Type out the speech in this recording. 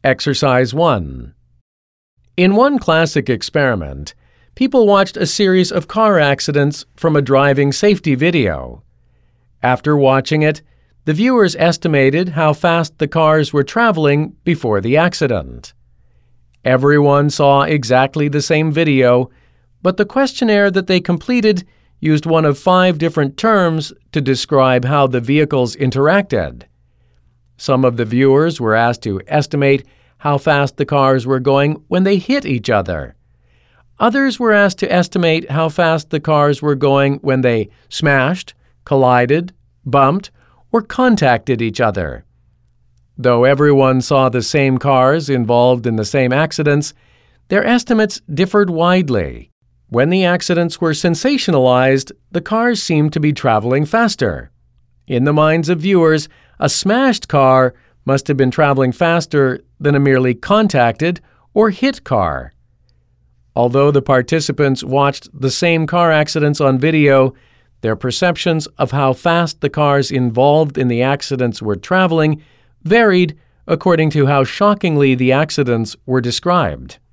Exercise 1. In one classic experiment, people watched a series of car accidents from a driving safety video. After watching it, the viewers estimated how fast the cars were traveling before the accident. Everyone saw exactly the same video, but the questionnaire that they completed used one of 5 different terms to describe how the vehicles interacted. Some of the viewers were asked to estimate how fast the cars were going when they hit each other. Others were asked to estimate how fast the cars were going when they smashed, collided, bumped, or contacted each other. Though everyone saw the same cars involved in the same accidents, their estimates differed widely. When the accidents were sensationalized, the cars seemed to be traveling faster. In the minds of viewers, a smashed car must have been traveling faster than a merely contacted or hit car. Although the participants watched the same car accidents on video, their perceptions of how fast the cars involved in the accidents were traveling varied according to how shockingly the accidents were described.